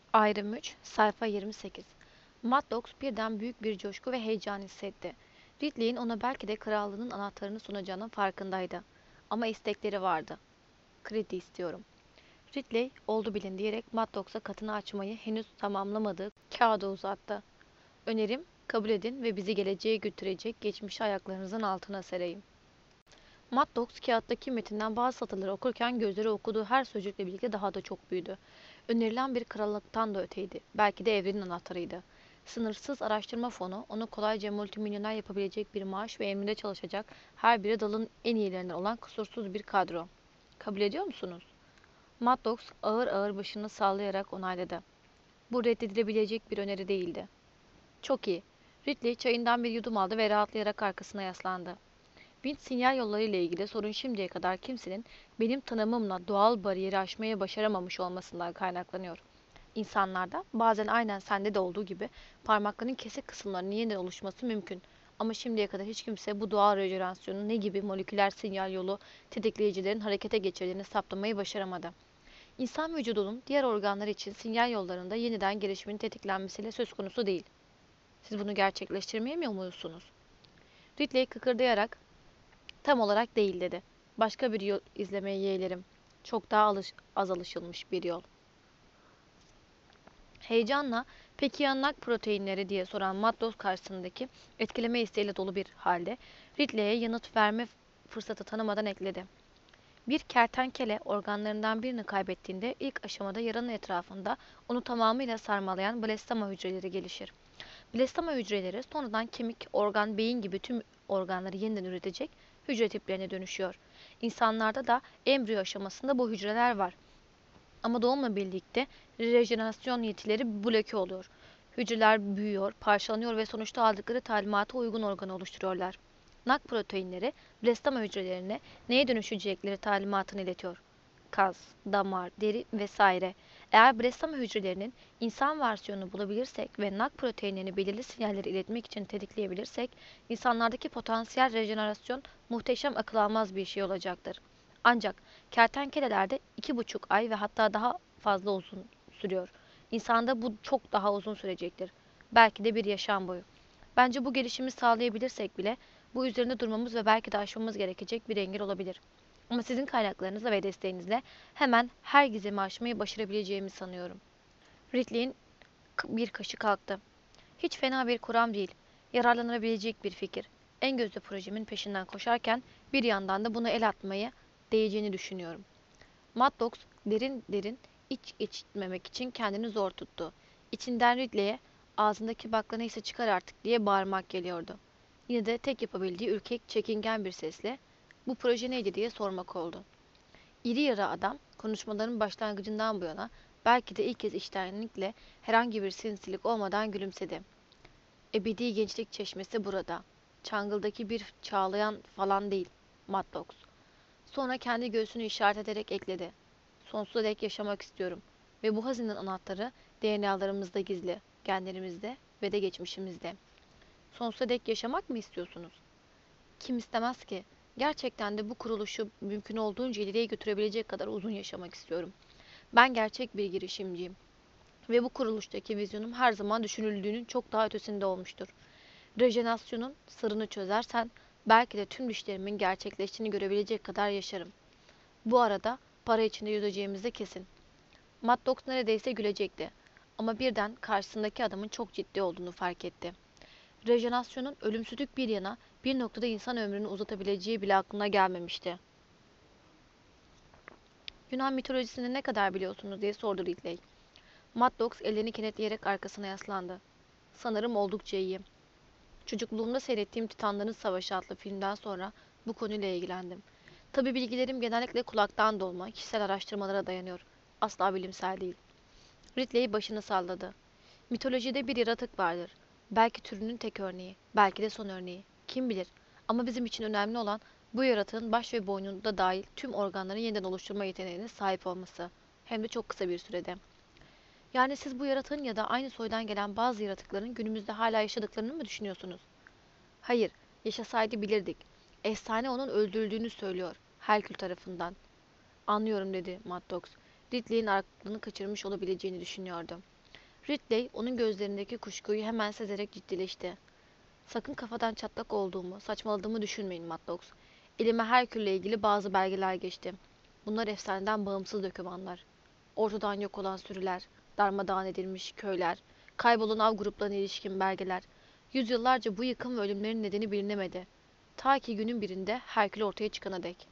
Ayrım 3, sayfa 28. Maddox birden büyük bir coşku ve heyecan hissetti. Ridley'in ona belki de krallığının anahtarını sunacağının farkındaydı. Ama istekleri vardı. Kredi istiyorum. Ridley, oldu bilin diyerek Maddox'a katını açmayı henüz tamamlamadığı kağıdı uzattı. Önerim, kabul edin ve bizi geleceğe götürecek geçmişi ayaklarınızın altına sereyim. Matlock kağıttaki metinden bazı satırları okurken gözleri okuduğu her sözcükle birlikte daha da çok büyüdü. Önerilen bir krallıktan da öteydi. Belki de evrenin anahtarıydı. Sınırsız araştırma fonu, onu kolayca multimilyoner yapabilecek bir maaş ve emrinde çalışacak her biri dalın en iyilerinden olan kusursuz bir kadro. Kabul ediyor musunuz? Matlock ağır ağır başını sallayarak onayladı. Bu reddedilebilecek bir öneri değildi. Çok iyi. Ridley çayından bir yudum aldı ve rahatlayarak arkasına yaslandı. Vinç sinyal yolları ile ilgili sorun şimdiye kadar kimsenin benim tanımımla doğal bariyeri aşmaya başaramamış olmasından kaynaklanıyor. İnsanlarda bazen aynen sende de olduğu gibi parmakların kesik kısımlarının yeniden oluşması mümkün. Ama şimdiye kadar hiç kimse bu doğal rejenerasyonun ne gibi moleküler sinyal yolu tetikleyicilerin harekete geçirdiğini saptamayı başaramadı. İnsan vücudunun diğer organları için sinyal yollarında yeniden gelişimin tetiklenmesiyle söz konusu değil. Siz bunu gerçekleştirmeye mi umuyorsunuz? Ridley kıkırdayarak tam olarak değil dedi. Başka bir yol izlemeyi yeğlerim. Çok daha az alışılmış bir yol. Heyecanla, peki ya nak proteinleri diye soran Matloss karşısındaki etkileme isteğiyle dolu bir halde Ridley'e yanıt verme fırsatı tanımadan ekledi. Bir kertenkele organlarından birini kaybettiğinde ilk aşamada yaranın etrafında onu tamamıyla sarmalayan blastema hücreleri gelişir. Blastema hücreleri sonradan kemik, organ, beyin gibi tüm organları yeniden üretecek hücre tiplerine dönüşüyor. İnsanlarda da embriyo aşamasında bu hücreler var. Ama doğumla birlikte rejenerasyon yetileri bloke oluyor. Hücreler büyüyor, parçalanıyor ve sonuçta aldıkları talimata uygun organı oluşturuyorlar. NAK proteinleri blastema hücrelerine neye dönüşecekleri talimatını iletiyor. Kas, damar, deri vesaire. Eğer blastema hücrelerinin insan versiyonunu bulabilirsek ve NAK proteinlerini belirli sinyalleri iletmek için tetikleyebilirsek, insanlardaki potansiyel rejenerasyon muhteşem akıl almaz bir şey olacaktır. Ancak kertenkelelerde 2,5 ay ve hatta daha fazla uzun sürüyor. İnsanda bu çok daha uzun sürecektir. Belki de bir yaşam boyu. Bence bu gelişimi sağlayabilirsek bile bu üzerinde durmamız ve belki de aşmamız gerekecek bir engel olabilir. Ama sizin kaynaklarınızla ve desteğinizle hemen her gizemi aşmayı başarabileceğimi sanıyorum. Ridley'in bir kaşı kalktı. Hiç fena bir kuram değil. Yararlanabilecek bir fikir. En gözde projemin peşinden koşarken bir yandan da buna el atmaya değeceğini düşünüyorum. Maddox derin derin iç içmemek için kendini zor tuttu. İçinden Ridley'e ağzındaki bakla neyse çıkar artık diye bağırmak geliyordu. Yine de tek yapabildiği ürkek, çekingen bir sesle bu proje neydi diye sormak oldu. İri yarı adam konuşmaların başlangıcından bu yana belki de ilk kez içtenlikle herhangi bir sinsilik olmadan gülümsedi. Ebedi gençlik çeşmesi burada. Çangıl'daki bir çağlayan falan değil. Maddox. Sonra kendi göğsünü işaret ederek ekledi. Sonsuza dek yaşamak istiyorum. Ve bu hazinenin anahtarı DNA'larımızda gizli, genlerimizde ve de geçmişimizde. Sonsuza dek yaşamak mı istiyorsunuz? Kim istemez ki? Gerçekten de bu kuruluşu mümkün olduğunca ileriye götürebilecek kadar uzun yaşamak istiyorum. Ben gerçek bir girişimciyim. Ve bu kuruluştaki vizyonum her zaman düşünüldüğünün çok daha ötesinde olmuştur. Rejenerasyonun sırrını çözersen belki de tüm düşlerimin gerçekleştiğini görebilecek kadar yaşarım. Bu arada para içinde yüzeceğimiz de kesin. Maddox neredeyse gülecekti. Ama birden karşısındaki adamın çok ciddi olduğunu fark etti. Rejenerasyonun ölümsüzlük bir yana bir noktada insan ömrünü uzatabileceği bile aklına gelmemişti. Yunan mitolojisini ne kadar biliyorsunuz diye sordu Ridley. Maddox ellerini kenetleyerek arkasına yaslandı. Sanırım oldukça iyi. Çocukluğumda seyrettiğim Titanların Savaşı adlı filmden sonra bu konuyla ilgilendim. Tabi bilgilerim genellikle kulaktan dolma, kişisel araştırmalara dayanıyor. Asla bilimsel değil. Ridley başını salladı. Mitolojide bir yaratık vardır. Belki türünün tek örneği, belki de son örneği. Kim bilir? Ama bizim için önemli olan bu yaratığın baş ve boynunda dahil tüm organları yeniden oluşturma yeteneğine sahip olması. Hem de çok kısa bir sürede. Yani siz bu yaratığın ya da aynı soydan gelen bazı yaratıkların günümüzde hala yaşadıklarını mı düşünüyorsunuz? Hayır, yaşasaydı bilirdik. Efsane onun öldürüldüğünü söylüyor. Herkül tarafından. Anlıyorum dedi Maddox. Ridley'in aklını kaçırmış olabileceğini düşünüyordu. Ridley onun gözlerindeki kuşkuyu hemen sezerek ciddileşti. Sakın kafadan çatlak olduğumu, saçmaladığımı düşünmeyin Matlox. Elime Herkül'le ilgili bazı belgeler geçti. Bunlar efsaneden bağımsız dokümanlar. Ortadan yok olan sürüler, darmadağın edilmiş köyler, kaybolan av gruplarına ilişkin belgeler. Yüzyıllarca bu yıkım ve ölümlerin nedeni bilinemedi. Ta ki günün birinde Herkül ortaya çıkana dek.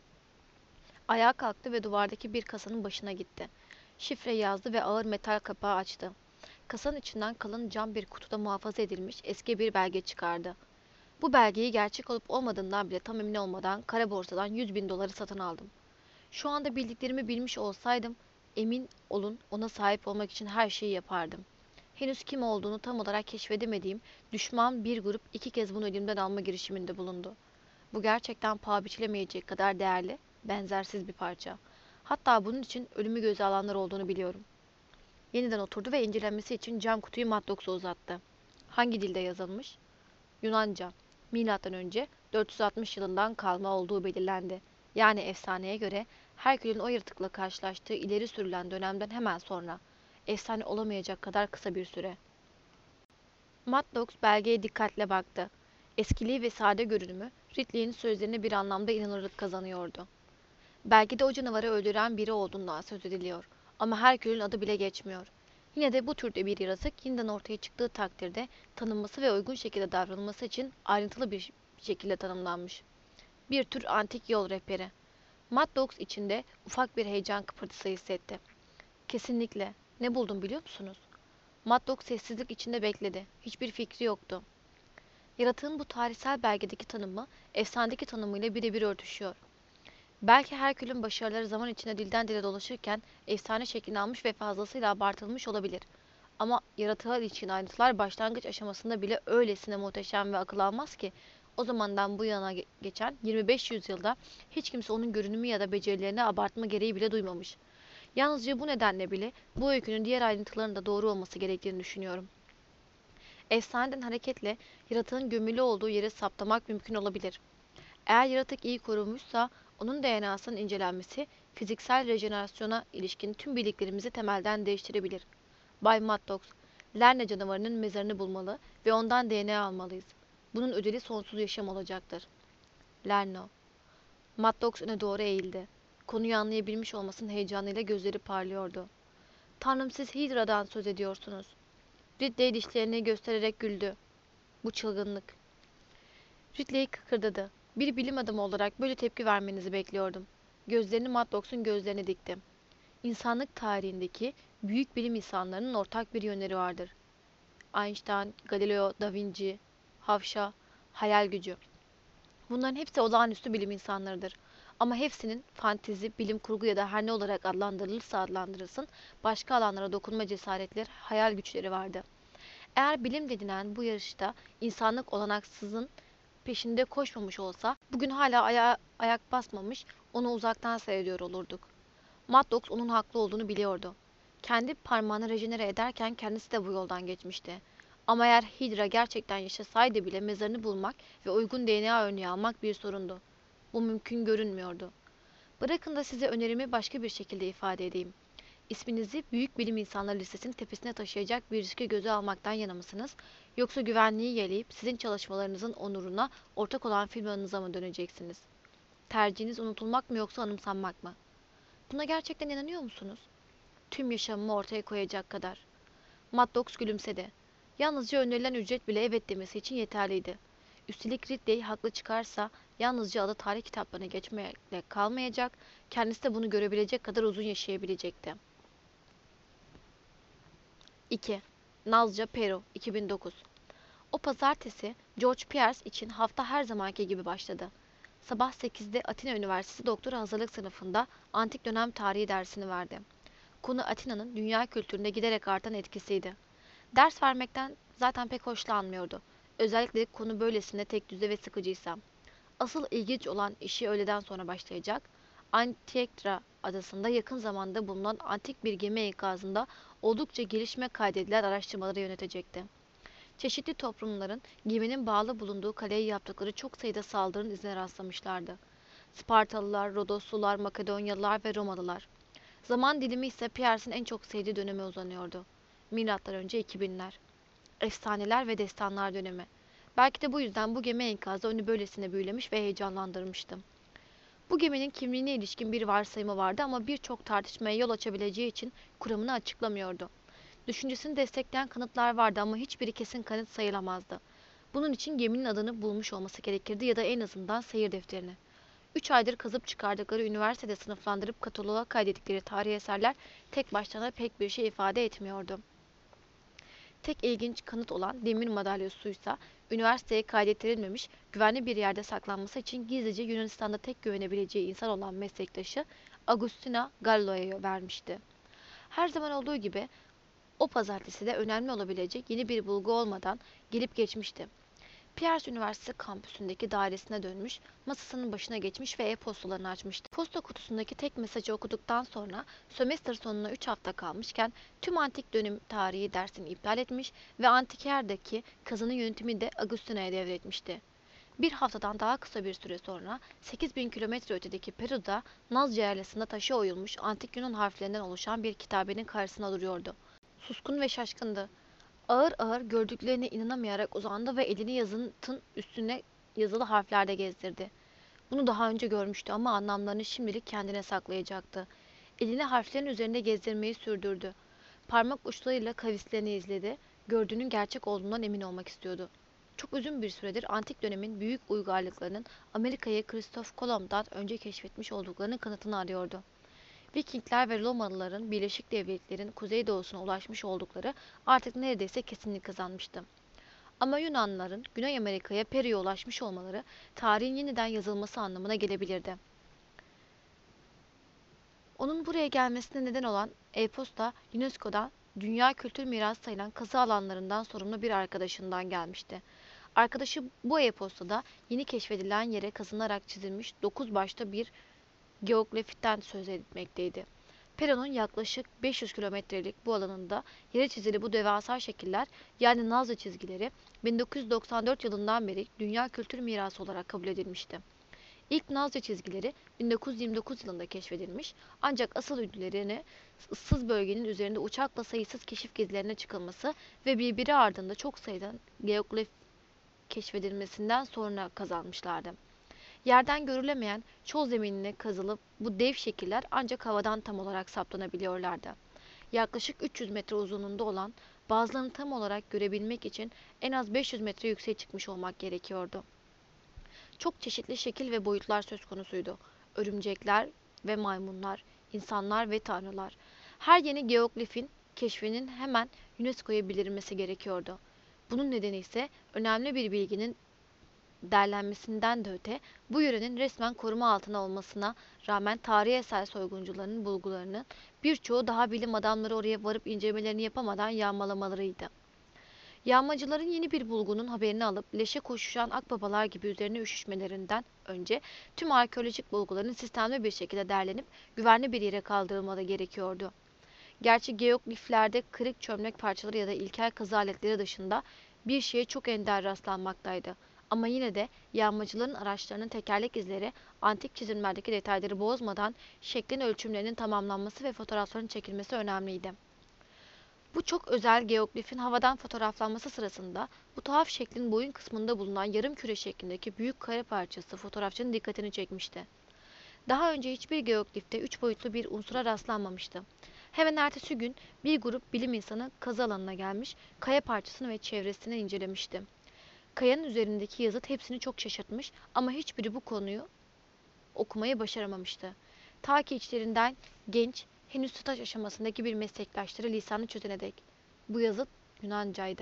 Ayağa kalktı ve duvardaki bir kasanın başına gitti. Şifreyi yazdı ve ağır metal kapağı açtı. Kasanın içinden kalın cam bir kutuda muhafaza edilmiş eski bir belge çıkardı. Bu belgeyi gerçek olup olmadığından bile tam emin olmadan kara borsadan 100.000 doları satın aldım. Şu anda bildiklerimi bilmiş olsaydım, emin olun ona sahip olmak için her şeyi yapardım. Henüz kim olduğunu tam olarak keşfedemediğim düşman bir grup 2 kez bunu elimden alma girişiminde bulundu. Bu gerçekten paha biçilemeyecek kadar değerli, benzersiz bir parça. Hatta bunun için ölümü göze alanlar olduğunu biliyorum. Yeniden oturdu ve incelenmesi için cam kutuyu Matlox'a uzattı. Hangi dilde yazılmış? Yunanca. Milattan önce 460 yılından kalma olduğu belirlendi. Yani efsaneye göre Herkül'ün o yaratıkla karşılaştığı ileri sürülen dönemden hemen sonra. Efsane olamayacak kadar kısa bir süre. Matlox belgeye dikkatle baktı. Eskiliği ve sade görünümü Ridley'in sözlerine bir anlamda inanırlık kazanıyordu. Belki de o canavarı öldüren biri olduğundan söz ediliyor. Ama Herkül'ün adı bile geçmiyor. Yine de bu türde bir yaratık yeniden ortaya çıktığı takdirde tanınması ve uygun şekilde davranılması için ayrıntılı bir şekilde tanımlanmış. Bir tür antik yol rehberi. Matlox içinde ufak bir heyecan kıpırtısı hissetti. Kesinlikle. Ne buldum biliyor musunuz? Matlox sessizlik içinde bekledi. Hiçbir fikri yoktu. Yaratığın bu tarihsel belgedeki tanımı, efsanedeki tanımıyla birebir örtüşüyor. Belki Herkül'ün başarıları zaman içinde dilden dile dolaşırken efsane şeklini almış ve fazlasıyla abartılmış olabilir. Ama yaratığa ilişkin ayrıntılar başlangıç aşamasında bile öylesine muhteşem ve akıl almaz ki o zamandan bu yana geçen 25 yüzyılda hiç kimse onun görünümü ya da becerilerini abartma gereği bile duymamış. Yalnızca bu nedenle bile bu öykünün diğer ayrıntılarının da doğru olması gerektiğini düşünüyorum. Efsaneden hareketle yaratığın gömülü olduğu yeri saptamak mümkün olabilir. Eğer yaratık iyi korunmuşsa onun DNA'sının incelenmesi fiziksel rejenerasyona ilişkin tüm bildiklerimizi temelden değiştirebilir. Bay Matlox, Lerne canavarının mezarını bulmalı ve ondan DNA almalıyız. Bunun ödeli sonsuz yaşam olacaktır. Lerno. Matlox öne doğru eğildi. Konuyu anlayabilmiş olmasının heyecanıyla gözleri parlıyordu. Tanrım siz Hydra'dan söz ediyorsunuz. Ridley dişlerini göstererek güldü. Bu çılgınlık. Ridley kıkırdadı. Bir bilim adamı olarak böyle tepki vermenizi bekliyordum. Gözlerini Matlox'un gözlerine dikti. İnsanlık tarihindeki büyük bilim insanlarının ortak bir yönleri vardır. Einstein, Galileo, Da Vinci, Havşa, hayal gücü. Bunların hepsi olağanüstü bilim insanlarıdır. Ama hepsinin fantezi, bilim kurgu ya da her ne olarak adlandırılırsa adlandırılsın, başka alanlara dokunma cesaretleri, hayal güçleri vardı. Eğer bilim denilen bu yarışta insanlık olanaksızın peşinde koşmamış olsa, bugün hala ayak basmamış, onu uzaktan seyrediyor olurduk. Matlox onun haklı olduğunu biliyordu. Kendi parmağını rejenere ederken kendisi de bu yoldan geçmişti. Ama eğer Hydra gerçekten yaşasaydı bile mezarını bulmak ve uygun DNA örneği almak bir sorundu. Bu mümkün görünmüyordu. Bırakın da size önerimi başka bir şekilde ifade edeyim. İsminizi büyük bilim insanları listesinin tepesine taşıyacak bir riski göze almaktan yana mısınız? Yoksa güvenliği yeleyip sizin çalışmalarınızın onuruna ortak olan firmanıza mı döneceksiniz? Tercihiniz unutulmak mı yoksa anımsanmak mı? Buna gerçekten inanıyor musunuz? Tüm yaşamımı ortaya koyacak kadar. Matlox gülümsedi. Yalnızca önerilen ücret bile evet demesi için yeterliydi. Üstelik Ridley haklı çıkarsa yalnızca adı tarih kitaplarına geçmekle kalmayacak, kendisi de bunu görebilecek kadar uzun yaşayabilecekti. 2. Nazca Peru 2009. O pazartesi George Pierce için hafta her zamanki gibi başladı. Sabah 8'de Atina Üniversitesi Doktora Hazırlık sınıfında antik dönem tarihi dersini verdi. Konu Atina'nın dünya kültüründe giderek artan etkisiydi. Ders vermekten zaten pek hoşlanmıyordu. Özellikle konu böylesine tekdüze ve sıkıcıysa. Asıl ilginç olan işi öğleden sonra başlayacak. Antikythera adasında yakın zamanda bulunan antik bir gemi enkazında oldukça gelişme kaydedilen araştırmaları yönetecekti. Çeşitli toplumların geminin bağlı bulunduğu kaleye yaptıkları çok sayıda saldırının izine rastlamışlardı. Spartalılar, Rodoslular, Makedonyalılar ve Romalılar. Zaman dilimi ise Pierce'in en çok sevdiği döneme uzanıyordu. Milattan önce 2000'ler. Efsaneler ve destanlar dönemi. Belki de bu yüzden bu gemi enkazı onu böylesine büyülemiş ve heyecanlandırmıştı. Bu geminin kimliğine ilişkin bir varsayımı vardı ama birçok tartışmaya yol açabileceği için kuramını açıklamıyordu. Düşüncesini destekleyen kanıtlar vardı ama hiçbiri kesin kanıt sayılamazdı. Bunun için geminin adını bulmuş olması gerekirdi ya da en azından seyir defterini. 3 aydır kazıp çıkardıkları, üniversitede sınıflandırıp kataloğa kaydettikleri tarihi eserler tek başlarına pek bir şey ifade etmiyordu. Tek ilginç kanıt olan demir madalyosuysa üniversiteye kaydettirilmemiş, güvenli bir yerde saklanması için gizlice Yunanistan'da tek güvenebileceği insan olan meslektaşı Agustina Gallo'ya vermişti. Her zaman olduğu gibi o pazartesi de önemli olabilecek yeni bir bulgu olmadan gelip geçmişti. Pierce Üniversitesi kampüsündeki dairesine dönmüş, masasının başına geçmiş ve e-postalarını açmıştı. Posta kutusundaki tek mesajı okuduktan sonra sömestr sonuna 3 hafta kalmışken tüm antik dönem tarihi dersini iptal etmiş ve Antikyer'deki kazanın yönetimini de Agustina'ya devretmişti. Bir haftadan daha kısa bir süre sonra 8.000 kilometre ötedeki Peru'da Nazca yaylasında taşa oyulmuş antik Yunan harflerinden oluşan bir kitabenin karşısına duruyordu. Suskun ve şaşkındı. Ağır ağır gördüklerine inanamayarak uzandı ve elini yazıntın üstüne yazılı harflerde gezdirdi. Bunu daha önce görmüştü ama anlamlarını şimdilik kendine saklayacaktı. Elini harflerin üzerinde gezdirmeyi sürdürdü. Parmak uçlarıyla kavislerini izledi. Gördüğünün gerçek olduğundan emin olmak istiyordu. Çok uzun bir süredir antik dönemin büyük uygarlıklarının Amerika'yı Kristof Kolomb'dan önce keşfetmiş olduklarının kanıtını arıyordu. Vikingler ve Romalıların Birleşik Devletler'in kuzeydoğusuna ulaşmış oldukları artık neredeyse kesinlik kazanmıştı. Ama Yunanlıların Güney Amerika'ya Peru'ya ulaşmış olmaları tarihin yeniden yazılması anlamına gelebilirdi. Onun buraya gelmesine neden olan e-posta UNESCO'dan Dünya Kültür Mirası sayılan kazı alanlarından sorumlu bir arkadaşından gelmişti. Arkadaşı bu e-postada yeni keşfedilen yere kazınarak çizilmiş 9 başta bir geogliften söz etmekteydi. Peru'nun yaklaşık 500 kilometrelik bu alanında yere çizili bu devasa şekiller, yani Nazca çizgileri, 1994 yılından beri Dünya Kültür Mirası olarak kabul edilmişti. İlk Nazca çizgileri 1929 yılında keşfedilmiş, ancak asıl ünlülerini ıssız bölgenin üzerinde uçakla sayısız keşif gezilerine çıkılması ve birbiri ardında çok sayıda geoglif keşfedilmesinden sonra kazanmışlardı. Yerden görülemeyen çöl zeminine kazılıp bu dev şekiller ancak havadan tam olarak saptanabiliyorlardı. Yaklaşık 300 metre uzunluğunda olan bazılarını tam olarak görebilmek için en az 500 metre yükseğe çıkmış olmak gerekiyordu. Çok çeşitli şekil ve boyutlar söz konusuydu. Örümcekler ve maymunlar, insanlar ve tanrılar. Her yeni geoglifin keşfinin hemen UNESCO'ya bildirilmesi gerekiyordu. Bunun nedeni ise önemli bir bilginin derlenmesinden de öte, bu yörenin resmen koruma altına olmasına rağmen tarihi eser soyguncularının bulgularının birçoğu daha bilim adamları oraya varıp incelemelerini yapamadan yağmalamalarıydı. Yağmacıların yeni bir bulgunun haberini alıp leşe koşuşan akbabalar gibi üzerine üşüşmelerinden önce tüm arkeolojik bulguların sistemli bir şekilde derlenip güvenli bir yere kaldırılmaları gerekiyordu. Gerçi geogliflerde kırık çömlek parçaları ya da ilkel kazı aletleri dışında bir şeye çok ender rastlanmaktaydı. Ama yine de yağmacıların araçlarının tekerlek izleri antik çizimlerdeki detayları bozmadan şeklin ölçümlerinin tamamlanması ve fotoğrafların çekilmesi önemliydi. Bu çok özel geoglifin havadan fotoğraflanması sırasında bu tuhaf şeklin boyun kısmında bulunan yarım küre şeklindeki büyük kare parçası fotoğrafçının dikkatini çekmişti. Daha önce hiçbir geoglifte 3 boyutlu bir unsura rastlanmamıştı. Hemen ertesi gün bir grup bilim insanı kazı alanına gelmiş, kaya parçasını ve çevresini incelemişti. Kayanın üzerindeki yazıt hepsini çok şaşırtmış ama hiçbiri bu konuyu okumayı başaramamıştı. Ta ki içlerinden genç, henüz staj aşamasındaki bir meslektaşları lisanı çözene dek. Bu yazıt Yunancaydı.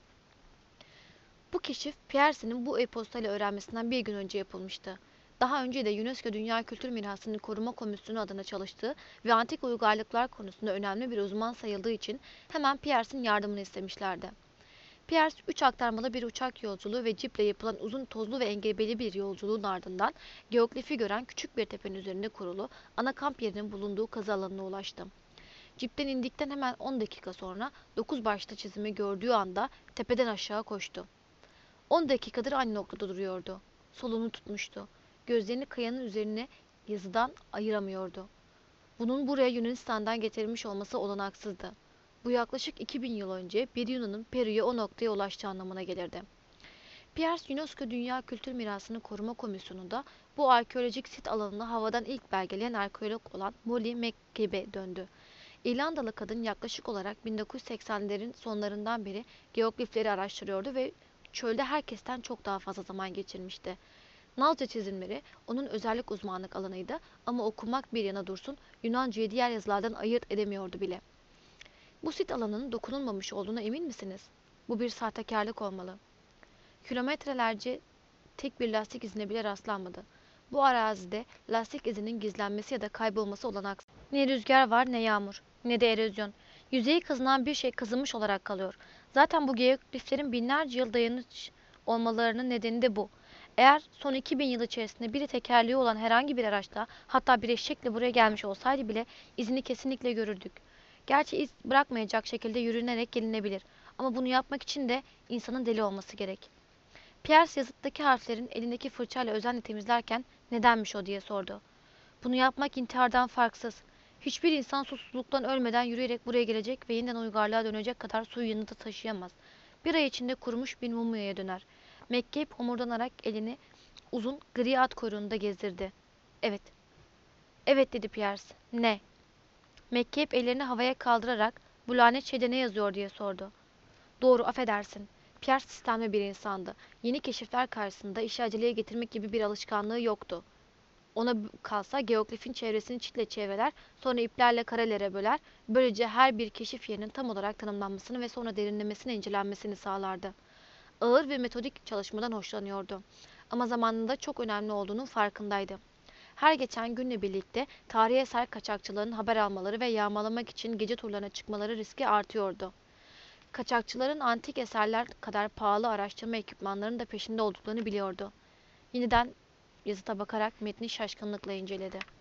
Bu keşif Peirce'nin bu e-postayla öğrenmesinden bir gün önce yapılmıştı. Daha önce de UNESCO Dünya Kültür Mirası'nı Koruma Komisyonu adına çalıştığı ve antik uygarlıklar konusunda önemli bir uzman sayıldığı için hemen Peirce'in yardımını istemişlerdi. Pierce, 3 aktarmalı bir uçak yolculuğu ve ciple yapılan uzun tozlu ve engebeli bir yolculuğun ardından geoglifi gören küçük bir tepenin üzerinde kurulu ana kamp yerinin bulunduğu kazı alanına ulaştı. Cipten indikten hemen 10 dakika sonra 9 başlı çizimi gördüğü anda tepeden aşağı koştu. 10 dakikadır aynı noktada duruyordu. Solunu tutmuştu. Gözlerini kayanın üzerine yazıdan ayıramıyordu. Bunun buraya Yunanistan'dan getirilmiş olması olanaksızdı. Bu yaklaşık 2000 yıl önce bir Yunan'ın Peru'ya o noktaya ulaştığı anlamına gelirdi. Pierce, UNESCO Dünya Kültür Mirasını Koruma Komisyonu'nda bu arkeolojik sit alanını havadan ilk belgeleyen arkeolog olan Molly McCabe'e döndü. İrlandalı kadın yaklaşık olarak 1980'lerin sonlarından beri geoglifleri araştırıyordu ve çölde herkesten çok daha fazla zaman geçirmişti. Nalca çizimleri onun özellik uzmanlık alanıydı ama okumak bir yana dursun Yunanca'yı diğer yazılardan ayırt edemiyordu bile. Bu sit alanının dokunulmamış olduğuna emin misiniz? Bu bir sahtekarlık olmalı. Kilometrelerce tek bir lastik izine bile rastlanmadı. Bu arazide lastik izinin gizlenmesi ya da kaybolması olanaksız. Ne rüzgar var ne yağmur, ne de erozyon. Yüzeyi kazınan bir şey kazınmış olarak kalıyor. Zaten bu geogliflerin binlerce yıl dayanış olmalarının nedeni de bu. Eğer son 2000 yıl içerisinde biri tekerleği olan herhangi bir araçla, hatta bir eşekle buraya gelmiş olsaydı bile izini kesinlikle görürdük. Gerçi iz bırakmayacak şekilde yürünerek gelinebilir. Ama bunu yapmak için de insanın deli olması gerek. Pierce yazıttaki harflerin elindeki fırçayla özenle temizlerken nedenmiş o diye sordu. Bunu yapmak intihardan farksız. Hiçbir insan susuzluktan ölmeden yürüyerek buraya gelecek ve yeniden uygarlığa dönecek kadar suyu yanında taşıyamaz. Bir ay içinde kurumuş bir mumyaya döner. McCabe homurdanarak elini uzun gri at kuyruğunda gezdirdi. Evet, evet dedi Pierce. Ne? McCabe ellerini havaya kaldırarak bu lanet şeyde ne yazıyor diye sordu. Doğru, affedersin. Pierre sistemli bir insandı. Yeni keşifler karşısında işi aceleye getirmek gibi bir alışkanlığı yoktu. Ona kalsa geoglifin çevresini çitle çevreler, sonra iplerle karelere böler, böylece her bir keşif yerinin tam olarak tanımlanmasını ve sonra derinlemesine incelenmesini sağlardı. Ağır ve metodik çalışmadan hoşlanıyordu. Ama zamanında çok önemli olduğunun farkındaydı. Her geçen günle birlikte tarihi eser kaçakçıların haber almaları ve yağmalamak için gece turlarına çıkmaları riski artıyordu. Kaçakçıların antik eserler kadar pahalı araştırma ekipmanlarının da peşinde olduklarını biliyordu. Yeniden yazıta bakarak metni şaşkınlıkla inceledi.